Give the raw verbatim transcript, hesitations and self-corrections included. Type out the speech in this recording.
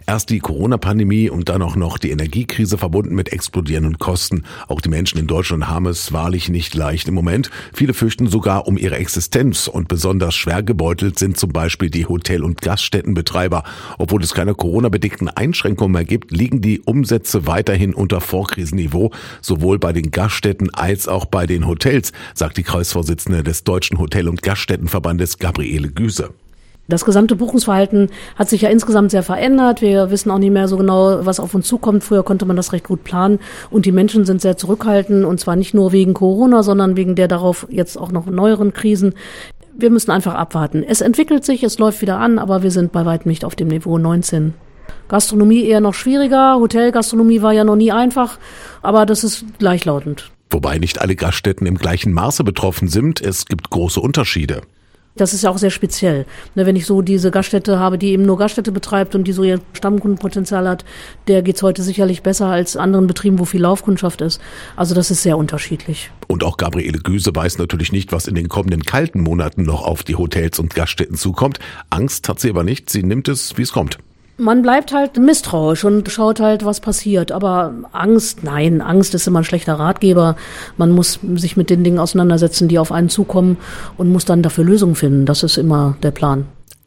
Erst die Corona-Pandemie und dann auch noch die Energiekrise verbunden mit explodierenden Kosten. Auch die Menschen in Deutschland haben es wahrlich nicht leicht im Moment. Viele fürchten sogar um ihre Existenz und besonders schwer gebeutelt sind zum Beispiel die Hotel- und Gaststättenbetreiber. Obwohl es keine Corona-bedingten Einschränkungen mehr gibt, liegen die Umsätze weiterhin unter Vorkrisenniveau, sowohl bei den Gaststätten als auch bei den Hotels, sagt die Kreisvorsitzende des Deutschen Hotel- und Gaststättenverbandes Gabriele Güse. Das gesamte Buchungsverhalten hat sich ja insgesamt sehr verändert. Wir wissen auch nicht mehr so genau, was auf uns zukommt. Früher konnte man das recht gut planen. Und die Menschen sind sehr zurückhaltend. Und zwar nicht nur wegen Corona, sondern wegen der darauf jetzt auch noch neueren Krisen. Wir müssen einfach abwarten. Es entwickelt sich, es läuft wieder an, aber wir sind bei weitem nicht auf dem Niveau neunzehn. Gastronomie eher noch schwieriger. Hotelgastronomie war ja noch nie einfach. Aber das ist gleichlautend. Wobei nicht alle Gaststätten im gleichen Maße betroffen sind. Es gibt große Unterschiede. Das ist ja auch sehr speziell. Wenn ich so diese Gaststätte habe, die eben nur Gaststätte betreibt und die so ihr Stammkundenpotenzial hat, der geht's heute sicherlich besser als anderen Betrieben, wo viel Laufkundschaft ist. Also das ist sehr unterschiedlich. Und auch Gabriele Güse weiß natürlich nicht, was in den kommenden kalten Monaten noch auf die Hotels und Gaststätten zukommt. Angst hat sie aber nicht. Sie nimmt es, wie es kommt. Man bleibt halt misstrauisch und schaut halt, was passiert. Aber Angst, nein, Angst ist immer ein schlechter Ratgeber. Man muss sich mit den Dingen auseinandersetzen, die auf einen zukommen und muss dann dafür Lösungen finden. Das ist immer der Plan.